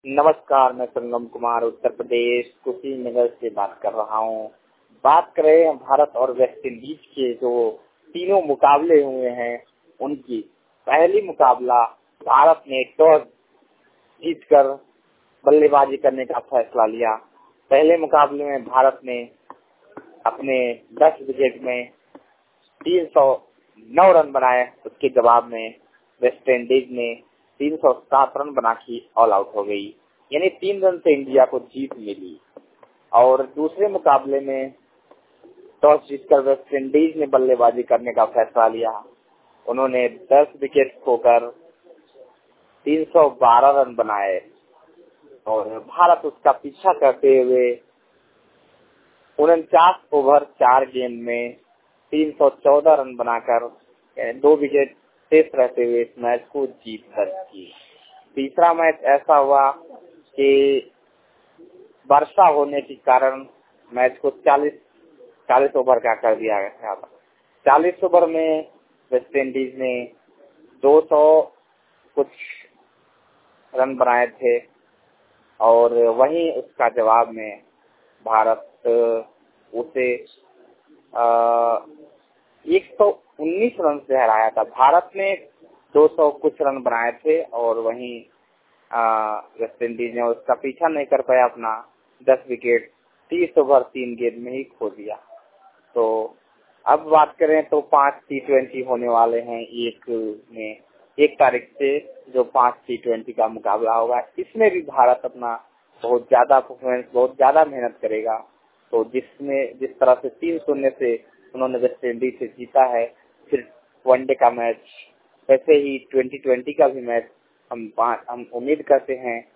नमस्कार, मैं संगम कुमार उत्तर प्रदेश कुशीनगर से बात कर रहा हूँ। बात करें भारत और वेस्ट इंडीज के जो तीनों मुकाबले हुए हैं उनकी। पहली मुकाबला भारत ने टॉस जीतकर बल्लेबाजी करने का फैसला लिया। पहले मुकाबले में भारत ने अपने 10 विकेट में 309 रन बनाए। उसके जवाब में वेस्ट इंडीज ने 307 रन बना के ऑल आउट हो गई, यानी 3 रन से इंडिया को जीत मिली। और दूसरे मुकाबले में टॉस जीतकर वेस्ट इंडीज ने बल्लेबाजी करने का फैसला लिया। उन्होंने 10 विकेट खोकर 312 रन बनाए और भारत उसका पीछा करते हुए 49 ओवर 4 गेंद में 314 रन बनाकर 2 विकेट शेष रहते हुए इस मैच को जीत दर्ज की। तीसरा मैच ऐसा हुआ कि वर्षा होने के कारण मैच को 40 ओवर का कर दिया गया था। 40 ओवर में वेस्ट इंडीज ने 200 कुछ रन बनाए थे और वहीं उसका जवाब में भारत उसे 119 रन से हराया था। भारत ने 200 कुछ रन बनाए थे और वहीं वेस्ट इंडीज ने उसका पीछा नहीं कर पाया। अपना 10 विकेट 30 ओवर 3 गेंद में ही खो दिया। तो अब बात करें तो 5 T20 होने वाले हैं एक तारीख से, जो 5 T20 का मुकाबला होगा। इसमें भी भारत अपना बहुत ज्यादा परफॉर्मेंस, बहुत ज्यादा मेहनत करेगा। तो जिस तरह से 3-0 से उन्होंने वेस्ट इंडीज से जीता है, फिर वनडे का मैच, वैसे ही 2020 का भी मैच हम उम्मीद करते हैं